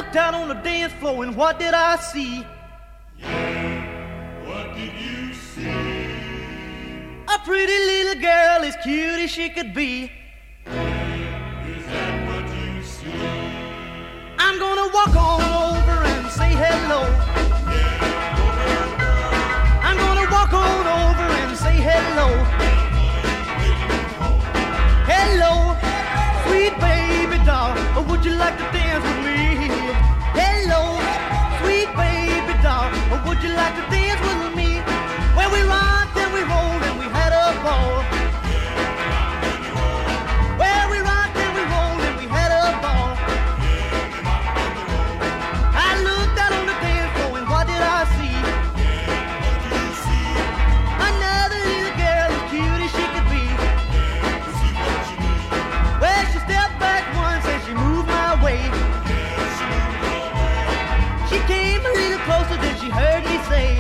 looked out on the dance floor and what did I see? Yeah, what did you see? A pretty little girl as cute as she could be. Is that what you see? I'm gonna walk on over and say hello. Yeah, over, girl. I'm gonna walk on over and say hello. Hello, sweet baby doll, would you like to dance with me? Hello, sweet baby doll, would you like to dance with me? Well, we rocked and we rolled and we had a ball. Well, we rocked and we rolled and we had a ball. I looked out on the dance floor and what did I see? Another little girl as cute as she could be. Well, she stepped back once and she moved my way. She came a little closer than she heard me say,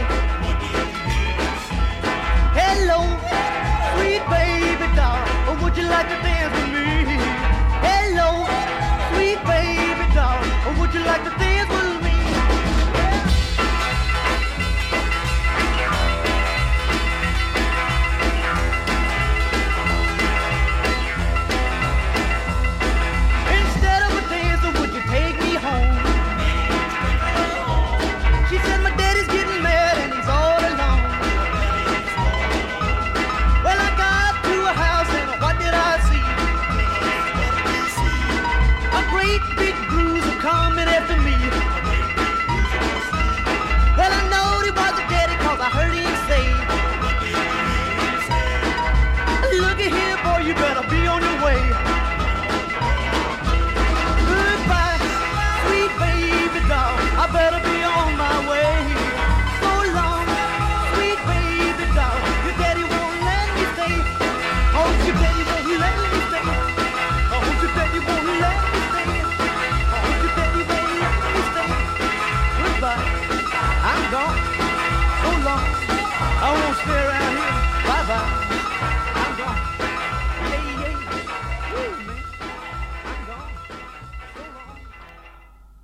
hello, sweet baby doll, would you like to dance with me? Hello, sweet baby doll, would you like to dance with me? Instead of a dancer, would you take me home? She said my daddy's getting mad and he's all alone. Well, I got to a house and what did I see? A great big bruiser coming after me. Well, I knowed he was a daddy 'cause I heard